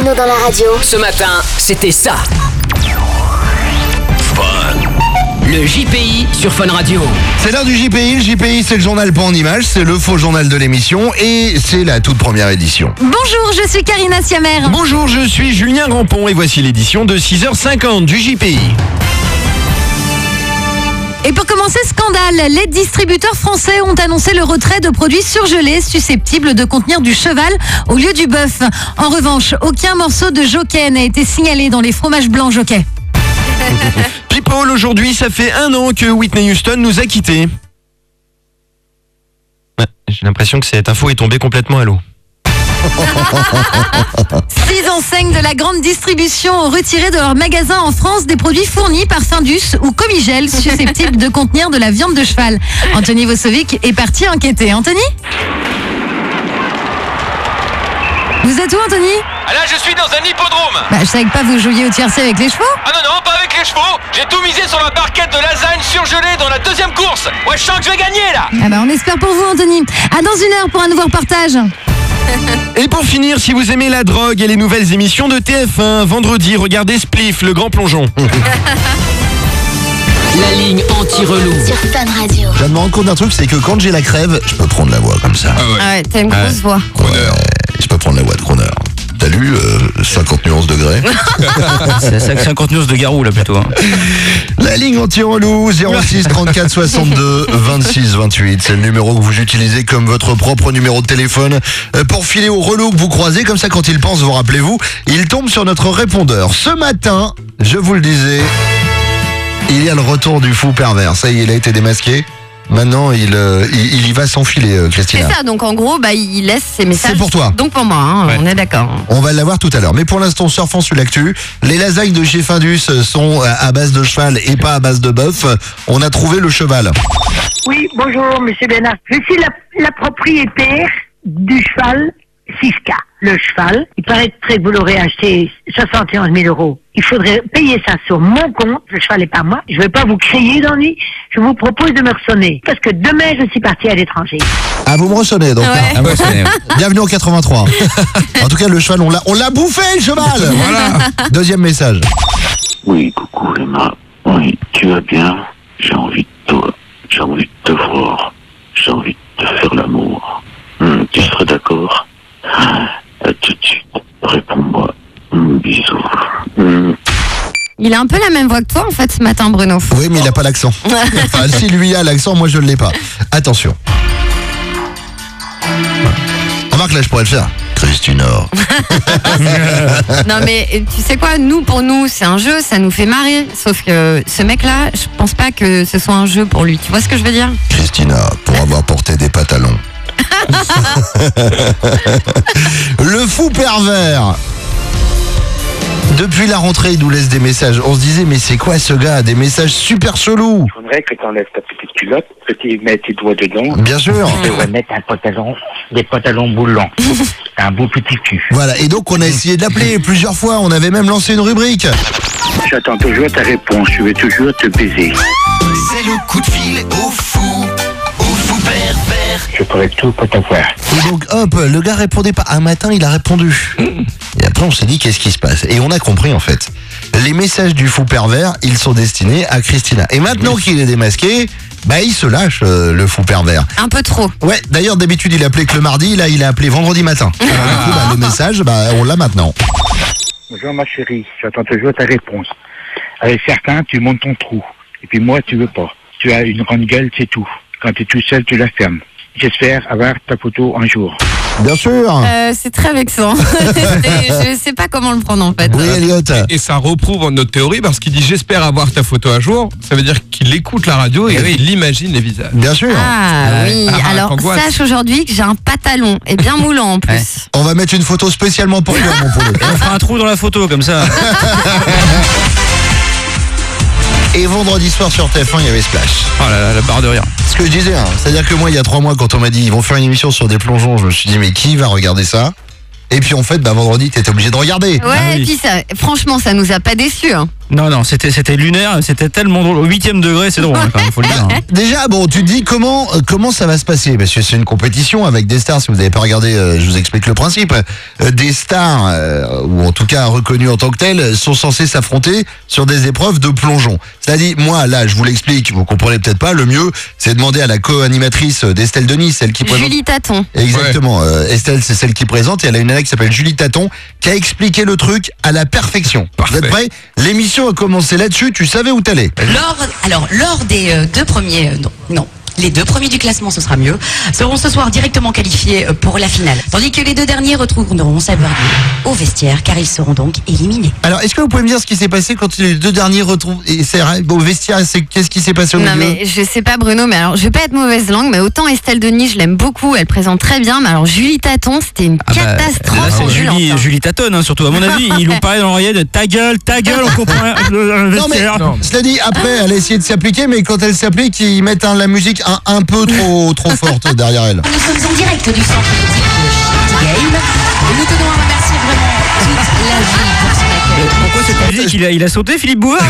Bruno dans la radio. Ce matin, c'était ça. Le JPI sur Fun Radio. C'est l'heure du JPI. Le JPI, c'est le journal pas en images, c'est le faux journal de l'émission et c'est la toute première édition. Bonjour, je suis Karina Siamer. Bonjour, je suis Julien Rampon et voici l'édition de 6h50 du JPI. Et pour commencer, scandale, les distributeurs français ont annoncé le retrait de produits surgelés susceptibles de contenir du cheval au lieu du bœuf. En revanche, aucun morceau de Jockey n'a été signalé dans les fromages blancs Jockey. People, aujourd'hui, ça fait 1 an que Whitney Houston nous a quittés. J'ai l'impression que cette info est tombée complètement à l'eau. 6 enseignes de la grande distribution ont retiré de leurs magasins en France des produits fournis par Findus ou Comigel susceptibles de contenir de la viande de cheval. Anthony Vosovic est parti enquêter. Anthony ? Vous êtes où, Anthony ? Ah là, je suis dans un hippodrome. Je savais que pas vous jouiez au tiercé avec les chevaux. Ah non, pas avec les chevaux. J'ai tout misé sur la barquette de lasagne surgelée dans la 2e course. Ouais, je sens que je vais gagner, là. On espère pour vous, Anthony. À dans 1 heure pour un nouveau reportage. Et pour finir, si vous aimez la drogue et les nouvelles émissions de TF1, vendredi, regardez Spliff, le grand plongeon. La ligne anti-relou. Sur Fun Radio. Je viens de me rendre compte d'un truc, c'est que quand j'ai la crève, je peux prendre la voix comme ça. Ah ouais, t'as une grosse voix. Ouais, je peux prendre la voix de Croner. T'as lu 50 nuances degrés. C'est 50 nuances de Garou là plutôt. La ligne anti-relou 06 34 62 26 28. C'est le numéro que vous utilisez comme votre propre numéro de téléphone pour filer au relou que vous croisez. Comme ça, quand il pense, vous rappelez-vous, il tombe sur notre répondeur. Ce matin, je vous le disais, il y a le retour du fou pervers. Ça y est, il a été démasqué. Maintenant, il y va s'enfiler, Christina. C'est ça, donc en gros, il laisse ses messages. C'est pour toi. Donc pour moi, Ouais. On est d'accord. On va l'avoir tout à l'heure. Mais pour l'instant, surfons sur l'actu. Les lasagnes de chez Findus sont à base de cheval et pas à base de bœuf. On a trouvé le cheval. Oui, bonjour, monsieur Bénard. Je suis la propriétaire du cheval Siska. Le cheval, il paraîtrait que vous l'aurez acheté 71 000 euros. Il faudrait payer ça sur mon compte. Le cheval n'est pas moi. Je ne vais pas vous crier dans lui. Je vous propose de me ressonner. Parce que demain, je suis partie à l'étranger. Ah, vous me ressonnez donc. Ouais. Hein. Ah ouais, c'est... Bienvenue en 83. En tout cas, le cheval, on l'a bouffé, le cheval. Voilà. Deuxième message. Oui, coucou Emma. Oui, tu vas bien? J'ai envie de toi. J'ai envie de te voir. J'ai envie de te faire l'amour. Tu serais d'accord? Tout de suite, réponds-moi. Bisous. Il a un peu la même voix que toi, en fait, ce matin, Bruno. Oui, mais il n'a pas l'accent. Enfin, si lui a l'accent, moi je ne l'ai pas. Attention. Remarque, là, je pourrais le faire. Christina. Non, mais tu sais quoi, pour nous, c'est un jeu, ça nous fait marrer. Sauf que ce mec-là, je pense pas que ce soit un jeu pour lui. Tu vois ce que je veux dire? Christina, pour avoir porté des pantalons. Le fou pervers. Depuis la rentrée, il nous laisse des messages. On se disait, mais c'est quoi ce gars? Des messages super chelous. Je voudrais que tu enlèves ta petite culotte, que tu mettes tes doigts dedans. Bien sûr. Et on va mettre des pantalons boulants. Un beau petit cul. Voilà, et donc on a essayé de l'appeler plusieurs fois. On avait même lancé une rubrique. J'attends toujours ta réponse. Je vais toujours te baiser. C'est le coup de fil au fou pervers. Je ferai tout pour t'avoir. Et donc hop, le gars répondait pas. Un matin, il a répondu. Et après, on s'est dit, qu'est-ce qui se passe? Et on a compris, en fait. Les messages du fou pervers, ils sont destinés à Christina. Et maintenant qu'il est démasqué, il se lâche, le fou pervers. Un peu trop. Ouais, d'ailleurs, d'habitude, il appelait que le mardi. Là, il a appelé vendredi matin. Alors, du coup, le message, on l'a maintenant. Bonjour ma chérie, j'attends toujours ta réponse. Avec certains, tu montes ton trou. Et puis moi, tu veux pas. Tu as une grande gueule, c'est tout. Quand tu es tout seul, tu la fermes. J'espère avoir ta photo un jour. Bien sûr. C'est très vexant. Je sais pas comment le prendre, en fait. Oui, Elliot. Et ça reprouve notre théorie parce qu'il dit j'espère avoir ta photo à jour. Ça veut dire qu'il écoute la radio et il imagine les visages. Bien sûr. Ah oui, alors angoisse. sache aujourd'hui que j'ai un pantalon et bien moulant en plus. On va mettre une photo spécialement pour toi, mon poulet. On fera un trou dans la photo comme ça. Et vendredi soir sur TF1, il y avait Splash. Oh là là, la barre de rire. Ce que je disais, c'est-à-dire que moi, il y a 3 mois, quand on m'a dit ils vont faire une émission sur des plongeons, je me suis dit, mais qui va regarder ça? Et puis en fait, vendredi, t'étais obligé de regarder. Ouais, et puis ça, franchement, ça nous a pas déçus. Non, c'était lunaire, c'était tellement drôle. Au 8e degré, c'est drôle, hein, quand même, faut le dire. hein. Déjà, bon, tu te dis comment ça va se passer? Parce que c'est une compétition avec des stars. Si vous n'avez pas regardé, je vous explique le principe. Des stars, ou en tout cas reconnues en tant que telles, sont censées s'affronter sur des épreuves de plongeon. C'est-à-dire, moi, là, je vous l'explique, vous comprenez peut-être pas. Le mieux, c'est de demander à la co-animatrice d'Estelle Denis, celle qui présente. Julie Taton. Exactement. Estelle, c'est celle qui présente. Et elle a une nana qui s'appelle Julie Taton, qui a expliqué le truc à la perfection. Parfait. Vous êtes prêts? L'émission a commencé là-dessus. Tu savais où t'allais? Lors des deux premiers, non. Les deux premiers du classement, ce sera mieux, seront ce soir directement qualifiés pour la finale. Tandis que les deux derniers retrouveront Saberdier au vestiaire, car ils seront donc éliminés. Alors, est-ce que vous pouvez me dire ce qui s'est passé quand les deux derniers retrouvent et c'est au vestiaire? Qu'est-ce qui s'est passé au Non milieu? mais je sais pas Bruno, mais alors je vais pas être mauvaise langue, mais autant Estelle Denis, je l'aime beaucoup, elle présente très bien, mais alors Julie Taton, c'était une catastrophe ambulante. Julie tâtonne, hein, surtout. À mon avis, ils l'ont parlé dans l'oreillette. Ta gueule, on comprend rien. Non mais, cela dit, après, elle a essayé de s'appliquer, mais quand elle s'applique, ils mettent la musique un peu trop forte derrière elle. Nous sommes en direct du centre nautique de Shitty Game et nous tenons à remercier vraiment toute la ville pour son accueil. Pourquoi cette musique il a sauté, Philippe Bouard?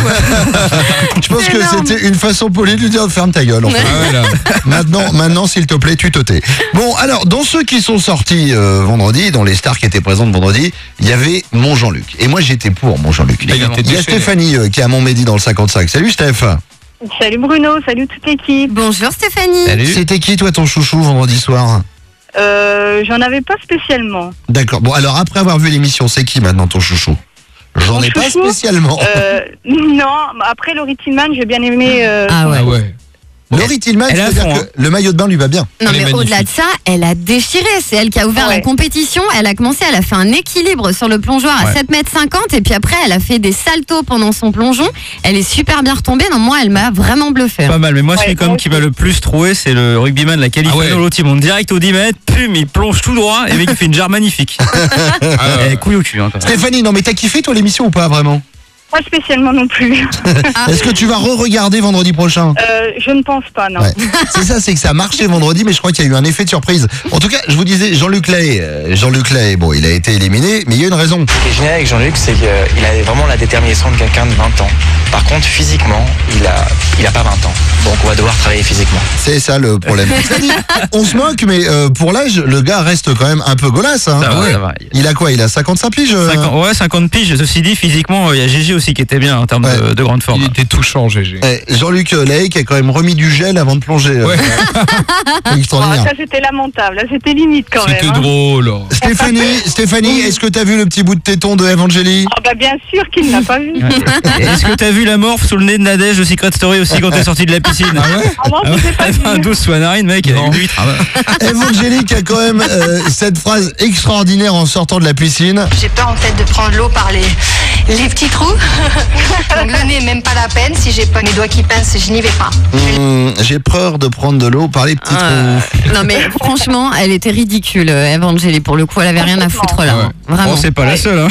Je pense que c'était une façon polie de lui dire ferme ta gueule. En fait. Maintenant, s'il te plaît, tu te tais. Bon, alors, dans ceux qui sont sortis vendredi, dans les stars qui étaient présentes vendredi, il y avait mon Jean-Luc. Et moi, j'étais pour mon Jean-Luc. Il y a Stéphanie qui est à Montmédy dans le 55. Salut Steph. Salut Bruno, salut toute l'équipe. Bonjour Stéphanie. Salut. C'était qui toi ton chouchou vendredi soir? J'en avais pas spécialement. D'accord. Bon, alors après avoir vu l'émission, c'est qui maintenant ton chouchou? J'en ai pas spécialement. Non, après Laurie Tillman, j'ai bien aimé. Ah ouais. Laurie Tillman, c'est-à-dire que le maillot de bain lui va bien. Non mais au-delà de ça, elle a déchiré. C'est elle qui a ouvert la compétition. Elle a fait un équilibre sur le plongeoir à 7,50 m et puis après elle a fait des saltos pendant son plongeon. Elle est super bien retombée. Non, moi elle m'a vraiment bluffé. Pas mal, mais moi celui qui m'a le plus troué, c'est le rugbyman de la Californie. L'autre il monte direct au 10 mètres, il plonge tout droit et le mec il fait une jarre magnifique. Couille au cul. Hein, Stéphanie, non mais t'as kiffé toi l'émission ou pas vraiment? Pas spécialement non plus. Est-ce que tu vas re-regarder vendredi prochain? Je ne pense pas, non. Ouais. C'est ça, c'est que ça a marché vendredi, mais je crois qu'il y a eu un effet de surprise. En tout cas, je vous disais, Jean-Luc Lahaye, bon, il a été éliminé, mais il y a une raison. Ce qui est génial avec Jean-Luc, c'est qu'il a vraiment la détermination de quelqu'un de 20 ans. Par contre, physiquement, il a pas 20 ans. Donc on va devoir travailler physiquement. C'est ça le problème. On se moque, mais pour l'âge, le gars reste quand même un peu golasse. Hein. Ça va. Il a quoi? Il a 55 piges 50 piges. Ceci dit, physiquement, il y a Gégé aussi qui était bien en termes de grande forme. Il était touchant, Gégé. Jean-Luc Lahaye qui a quand même remis du gel avant de plonger. Extraordinaire. Ça c'était lamentable, là, c'était limite quand même. C'était drôle. Stéphanie, est-ce que t'as vu le petit bout de téton de Evangélie? Ah bah bien sûr qu'il n'a pas vu. Est-ce que t'as vu la morphe sous le nez de Nadège de Secret Story aussi quand t'es sorti de la piscine? Non, je sais pas vu. Un 12 sous un narine, mec, avec une huître. Evangélie qui a quand même cette phrase extraordinaire en sortant de la piscine. J'ai peur en fait de prendre l'eau par les petits trous. Donc le nez, même pas la peine. Si j'ai pas mes doigts qui pincent, je n'y vais pas. J'ai peur de prendre de l'eau par les petits trous. Non mais franchement, elle était ridicule, Evangélie. Pour le coup, elle avait rien à foutre là. Hein. Vraiment. Bon, c'est pas la seule. Hein.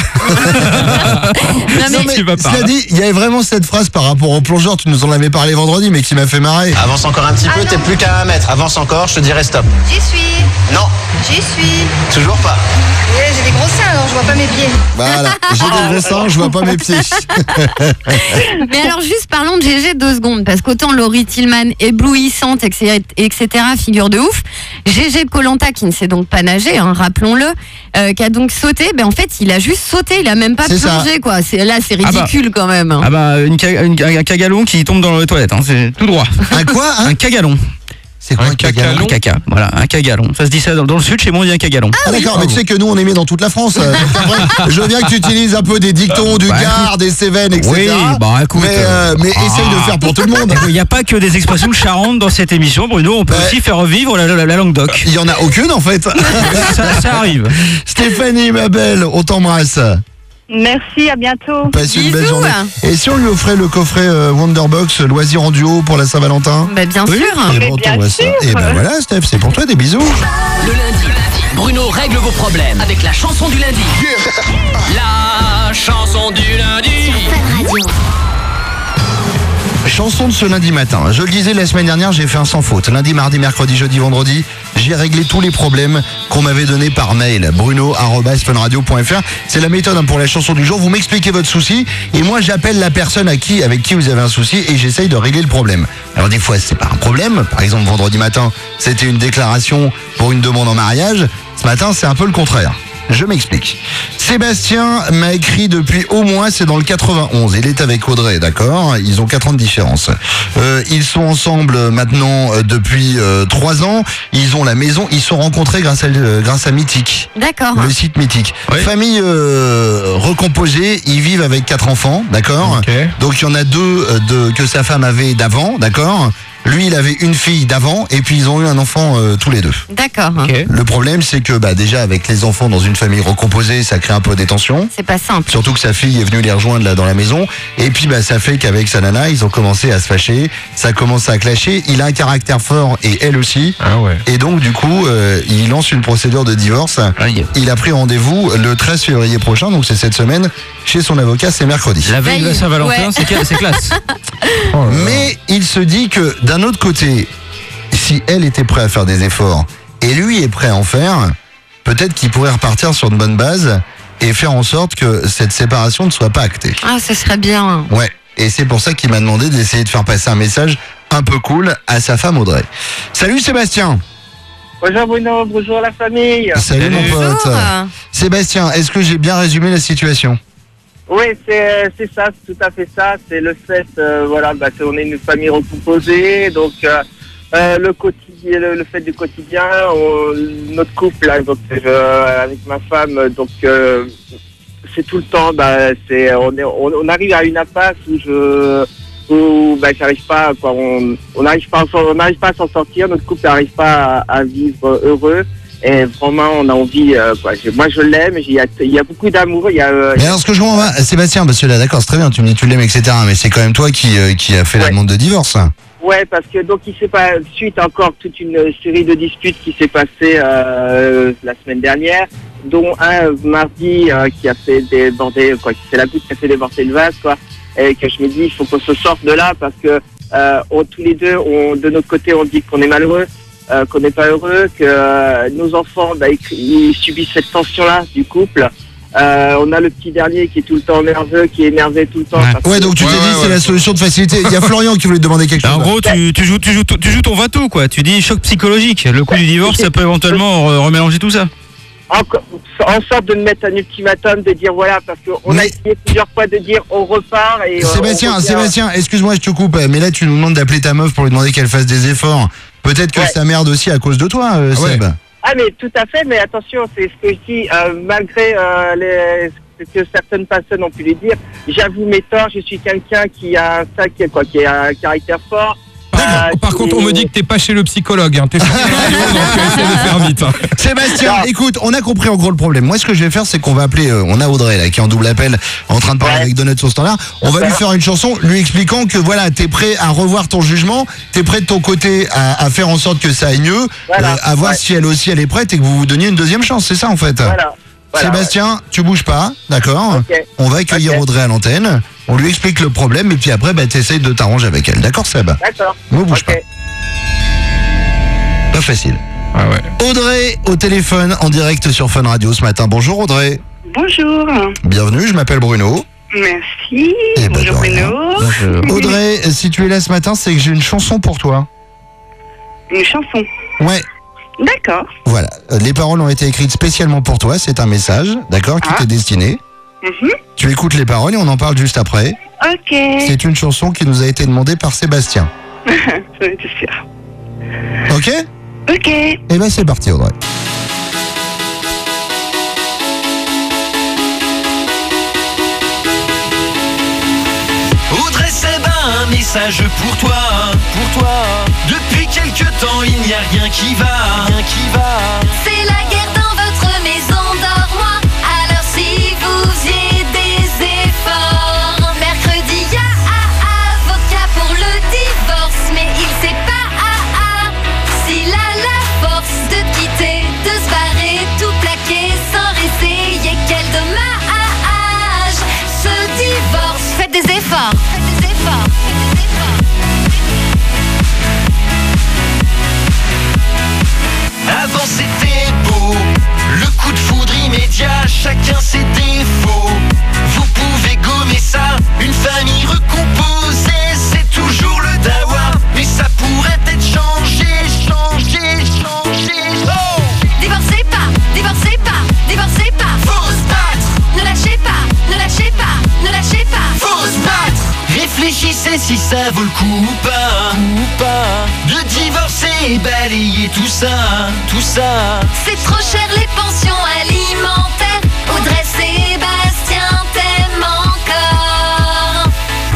Non, mais cela dit, il y avait vraiment cette phrase par rapport au plongeur, tu nous en avais parlé vendredi, mais qui m'a fait marrer. Avance encore un petit peu, t'es plus qu'à 1 mètre. Avance encore, je te dirai stop. J'y suis. Non, J'y suis. toujours pas. Ouais, j'ai des gros seins, alors je vois pas mes pieds. Voilà, j'ai des gros seins, je vois pas mes pieds. Mais alors juste parlons de Gégé 2 secondes, parce qu'autant Laurie Tillman éblouissante, etc., figure de ouf, Gégé de Koh-Lanta qui ne sait donc pas nager, hein, rappelons-le, qui a donc sauté, ben en fait il a juste sauté, il a même pas plongé quoi. Là c'est ridicule quand même. Hein. Ah bah un cagalon qui tombe dans les toilettes, hein, c'est tout droit. Un quoi hein? Un cagalon. C'est quoi un cagalon? Un caca, voilà, un cagalon. Ça se dit ça dans le sud, chez moi on dit un cagalon. Ah d'accord, mais tu sais que nous on est mis dans toute la France. Donc après, je veux bien que tu utilises un peu des dictons, du Gard, des Cévennes, etc. Oui, bah écoute. Mais essaye de faire pour tout le monde. Il n'y a pas que des expressions Charentes dans cette émission, Bruno, on peut aussi faire revivre la langue d'oc. Il y en a aucune en fait. Ça arrive. Stéphanie, ma belle, on t'embrasse. Merci, à bientôt. Passe une belle Bisous. journée. Et si on lui offrait le coffret Wonderbox loisirs en duo pour la Saint-Valentin? Bah bien sûr. Et bon, bien t'envoies ça. sûr. Et ben voilà, Steph, c'est pour toi, des bisous. Le lundi, Bruno règle vos problèmes avec la chanson du lundi. La chanson du lundi. Chanson de ce lundi matin. Je le disais la semaine dernière, j'ai fait un sans faute. Lundi, mardi, mercredi, jeudi, vendredi, j'ai j'ai réglé tous les problèmes qu'on m'avait donnés par mail. Bruno@funradio.fr. C'est la méthode pour la chanson du jour. Vous m'expliquez votre souci et moi j'appelle la personne avec qui vous avez un souci et j'essaye de régler le problème. Alors des fois c'est pas un problème. Par exemple vendredi matin c'était une déclaration pour une demande en mariage. Ce matin c'est un peu le contraire. Je m'explique. Sébastien m'a écrit depuis au moins, c'est dans le 91. Il est avec Audrey, d'accord ? Ils ont 4 ans de différence. Ils sont ensemble maintenant depuis 3 ans. Ils ont la maison. Ils se sont rencontrés grâce à Mythique. D'accord. Le site Mythique. Oui. Famille recomposée. Ils vivent avec 4 enfants, d'accord ? Okay. Donc il y en a 2 que sa femme avait d'avant, d'accord ? Lui, il avait une fille d'avant et puis ils ont eu un enfant tous les 2. D'accord. Okay. Le problème, c'est que déjà avec les enfants dans une famille recomposée, ça crée un peu des tensions. C'est pas simple. Surtout que sa fille est venue les rejoindre là dans la maison. Et puis ça fait qu'avec sa nana, ils ont commencé à se fâcher. Ça commence à clasher. Il a un caractère fort et elle aussi. Ah ouais. Et donc du coup, il lance une procédure de divorce. Aïe. Il a pris rendez-vous le 13 février prochain, donc c'est cette semaine, chez son avocat, c'est mercredi. La veille de Saint-Valentin, ouais. c'est classe. Mais il se dit que d'un autre côté, si elle était prête à faire des efforts et lui est prêt à en faire, peut-être qu'il pourrait repartir sur une bonne base et faire en sorte que cette séparation ne soit pas actée. Ah, ce serait bien. Ouais, et c'est pour ça qu'il m'a demandé d'essayer de faire passer un message un peu cool à sa femme Audrey. Salut Sébastien. Bonjour Bruno, bonjour la famille. Salut mon pote. Sébastien, est-ce que j'ai bien résumé la situation ? Oui, c'est ça, c'est tout à fait ça. C'est le fait, on est une famille recomposée, donc le quotidien, le fait du quotidien, notre couple, là, donc avec ma femme, donc c'est tout le temps, on arrive à une impasse où j'arrive pas, quoi, on n'arrive pas à s'en sortir, notre couple n'arrive pas à vivre heureux. Et vraiment, on a envie, moi je l'aime, il y a beaucoup d'amour. Mais alors, ce que je comprends, Sébastien, parce que là, d'accord, c'est très bien, tu me dis tu l'aimes, etc. Mais c'est quand même toi qui a fait la demande de divorce. Ouais, parce que donc il s'est pas suite encore toute une série de disputes qui s'est passée la semaine dernière, dont un mardi qui a fait déborder, qui c'est la goutte qui a fait déborder le vase, quoi. Et que je me dis, il faut qu'on se sorte de là parce que tous les deux, de notre côté, on dit qu'on est malheureux. Qu'on n'est pas heureux, que nos enfants ils subissent cette tension-là du couple. On a le petit dernier qui est tout le temps nerveux, qui est énervé tout le temps. Ouais, donc tu t'es dit c'est la solution de facilité. Il y a Florian qui voulait te demander quelque chose. En gros, tu joues ton va-tout, quoi. Tu dis choc psychologique. Le coup du divorce, ça peut éventuellement remélanger tout ça. En sorte de me mettre un ultimatum, de dire voilà, parce qu'on a essayé plusieurs fois de dire on repart et... Sébastien, excuse-moi, je te coupe, mais là tu nous demandes d'appeler ta meuf pour lui demander qu'elle fasse des efforts. Peut-être que ça merde aussi à cause de toi, Seb. Ah mais tout à fait, mais attention, c'est ce que je dis, malgré ce que certaines personnes ont pu lui dire, j'avoue mes torts, je suis quelqu'un qui a un caractère fort. Par contre, on me dit que t'es pas chez le psychologue, hein. T'es sur la radio, donc essaie de faire vite. Hein. Sébastien, écoute, on a compris en gros le problème. Moi, ce que je vais faire, c'est qu'on va appeler, on a Audrey là, qui est en double appel, en train de parler avec Donut sur Standard. On va lui faire une chanson, lui expliquant que voilà, t'es prêt à revoir ton jugement, t'es prêt de ton côté à faire en sorte que ça aille mieux, à voir si elle aussi elle est prête et que vous vous donniez une deuxième chance. C'est ça en fait. Sébastien, tu bouges pas, d'accord ? On va accueillir Audrey à l'antenne, on lui explique le problème et puis après t'essayes de t'arranger avec elle, d'accord Seb ? D'accord. Ne bouge pas. Pas facile. Ah ouais. Audrey au téléphone en direct sur Fun Radio ce matin. Bonjour Audrey. Bonjour. Bienvenue, je m'appelle Bruno. Merci. Bonjour Bruno. Bonjour. Audrey, si tu es là ce matin, c'est que j'ai une chanson pour toi. Une chanson ? Ouais. D'accord. Voilà, les paroles ont été écrites spécialement pour toi, c'est un message, d'accord, qui t'est destiné. Tu écoutes les paroles et on en parle juste après. Ok. C'est une chanson qui nous a été demandée par Sébastien. C'est sûr. Ok ? Ok. Et ben c'est parti Audrey. Audrey, c'est un message pour toi. Depuis quelque temps, il n'y a rien qui va. C'est la guerre dans votre maison, dors-moi. Alors si vous faisiez des efforts, mercredi y a avocat pour le divorce, mais il sait pas s'il a la force de te quitter, de se barrer, tout plaquer sans réessayer. Quel dommage, ce divorce. Faites des efforts. ça vaut le coup ou pas de divorcer, balayer tout ça. C'est trop cher les pensions alimentaires. Audrey, Sébastien t'aime encore.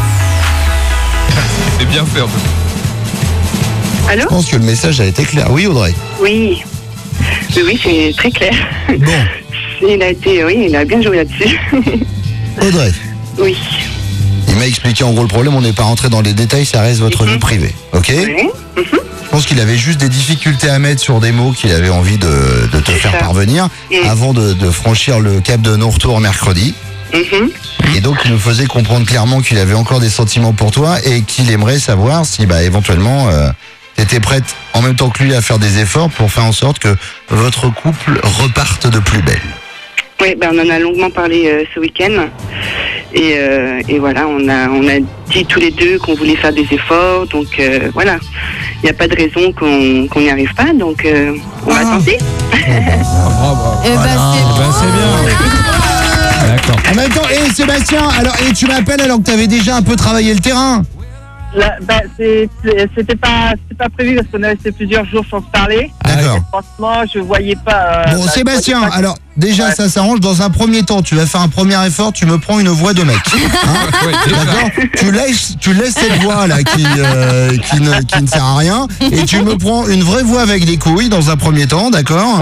C'est bien fait en fait. Allô? Je pense que le message a été clair. Oui, Audrey. Oui, c'est très clair. Bon. Il a bien joué là-dessus. Audrey. Oui. Il m'a expliqué en gros le problème, on n'est pas rentré dans les détails, ça reste votre vie privée, ok? Oui. Je pense qu'il avait juste des difficultés à mettre sur des mots qu'il avait envie de te faire parvenir avant de franchir le cap de non-retour mercredi. Et donc il nous faisait comprendre clairement qu'il avait encore des sentiments pour toi et qu'il aimerait savoir si éventuellement t'étais prête en même temps que lui à faire des efforts pour faire en sorte que votre couple reparte de plus belle. Oui, on en a longuement parlé ce week-end. Et voilà, on a dit tous les deux qu'on voulait faire des efforts. Donc voilà, il n'y a pas de raison qu'on n'y arrive pas. Donc on va tenter. C'est bien. D'accord. En même temps, Sébastien, alors tu m'appelles alors que tu avais déjà un peu travaillé le terrain. Là, c'était pas prévu parce qu'on est resté plusieurs jours sans se parler. D'accord. Franchement, je voyais pas. Bon, Sébastien, alors déjà ça s'arrange. Dans un premier temps, tu vas faire un premier effort. Tu me prends une voix de mec. D'accord. Tu laisses cette voix là qui ne sert à rien et tu me prends une vraie voix avec des couilles dans un premier temps, d'accord.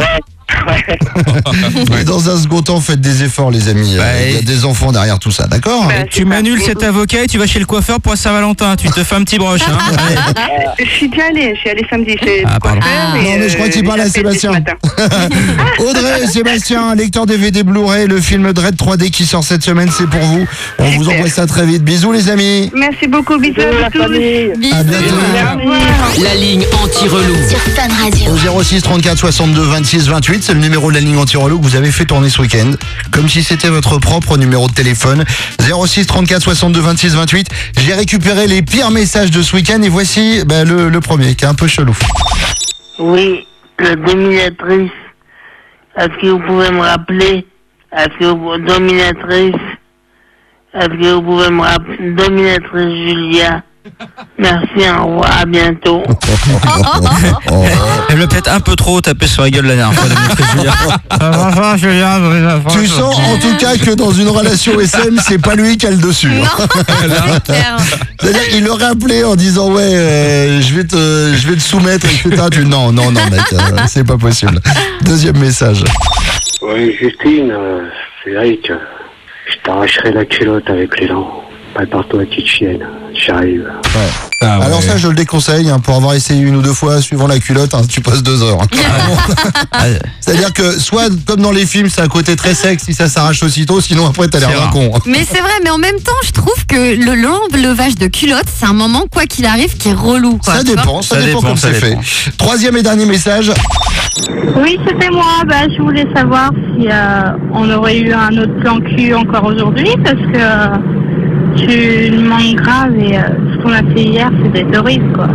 Et dans un second temps, faites des efforts, les amis. Il y a des enfants derrière tout ça, d'accord? Tu m'annules cet avocat et tu vas chez le coiffeur pour Saint-Valentin. Tu te fais un petit broche. Je suis déjà allée. Je suis allée samedi chez le pardon. coiffeur. Non, mais je crois qu'il parle à Sébastien. Audrey, Sébastien, lecteur DVD Blu-ray, le film Dredd 3D qui sort cette semaine, c'est pour vous. On vous envoie ça très vite. Bisous, les amis. Merci beaucoup. Bisous à tous. À bientôt. La ligne anti-relou. Sur Fun Radio. Au 06 34 62 26 28, c'est le numéro de la ligne anti-relou que vous avez fait tourner ce week-end, comme si c'était votre propre numéro de téléphone. 06 34 62 26 28. J'ai récupéré les pires messages de ce week-end et voici le premier qui est un peu chelou. Oui, la dominatrice. Est-ce que vous pouvez me rappeler? Dominatrice. Est-ce que vous pouvez me rappeler? Dominatrice Julia. Merci, au revoir, à bientôt. Elle l'a peut-être un peu trop tapé sur la gueule la dernière fois. Tu sens en tout cas que dans une relation SM, c'est pas lui qui a le dessus. C'est-à-dire qu'il l'aurait appelé en disant je vais te soumettre, etc. Non mec, c'est pas possible. Deuxième message. Oui, Justine, c'est vrai que je t'arracherai la culotte avec les dents. Prépare-toi, petite chienne, j'arrive. Alors ça, je le déconseille, pour avoir essayé une ou deux fois, suivant la culotte, tu passes 2 heures. C'est-à-dire que soit, comme dans les films, c'est un côté très sexe, si ça s'arrache aussitôt, sinon après t'as l'air d'un con. Mais c'est vrai, mais en même temps, je trouve que le levage de culotte, c'est un moment, quoi qu'il arrive, qui est relou. Quoi, ça dépend comme c'est fait. Troisième et dernier message. Oui, c'était moi. Je voulais savoir si on aurait eu un autre plan cul encore aujourd'hui, parce que tu me manques grave et ce qu'on a fait hier, c'était horrible, quoi.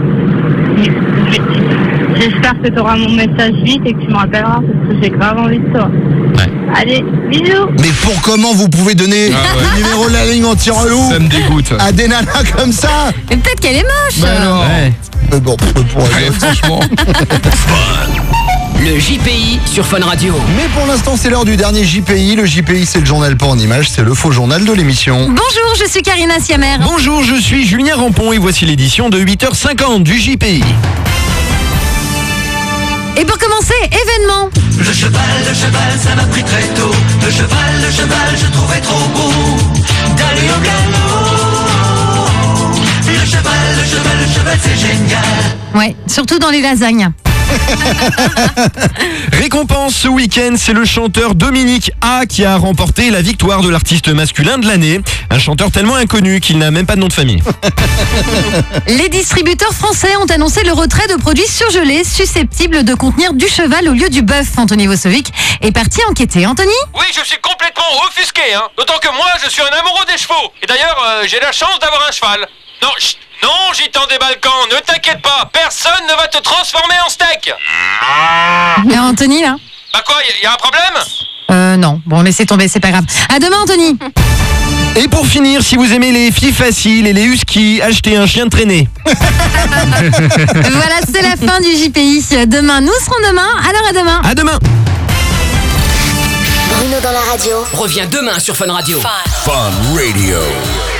J'espère que tu auras mon message vite et que tu me rappelleras, parce que j'ai grave envie de toi. Allez, bisous. Mais pour comment vous pouvez donner le numéro de la ligne anti-relou Ça me dégoûte. À des nanas comme ça? Mais peut-être qu'elle est moche. Non. Mais bon, franchement. Le JPI sur Fun Radio. Mais pour l'instant, c'est l'heure du dernier JPI. Le JPI, c'est le journal pas en images, c'est le faux journal de l'émission. Bonjour, je suis Karina Siamer. Bonjour, je suis Julien Rampon et voici l'édition de 8h50 du JPI. Et pour commencer, événement. Le cheval, ça m'a pris très tôt. Le cheval, je trouvais trop beau d'aller au galop. Le cheval, c'est génial. Ouais, surtout dans les lasagnes. Récompense ce week-end, c'est le chanteur Dominique A qui a remporté la victoire de l'artiste masculin de l'année. Un chanteur tellement inconnu qu'il n'a même pas de nom de famille. Les distributeurs français ont annoncé le retrait de produits surgelés susceptibles de contenir du cheval au lieu du bœuf. Anthony Vosovic est parti enquêter. Anthony ? Oui, je suis complètement offusqué, D'autant que moi, je suis un amoureux des chevaux. Et d'ailleurs, j'ai la chance d'avoir un cheval. Non, chut. Non, gitan des Balkans, ne t'inquiète pas, personne ne va te transformer en steak. Et Anthony, là ? Bah quoi, y a un problème ? Non. Bon, laissez tomber, c'est pas grave. À demain, Anthony. Et pour finir, si vous aimez les filles faciles et les huskies, achetez un chien de traînée. Voilà, c'est la fin du JPI. Demain, nous serons demain. Alors à demain. À demain. Bruno dans la radio. Reviens demain sur Fun Radio. Fun Radio.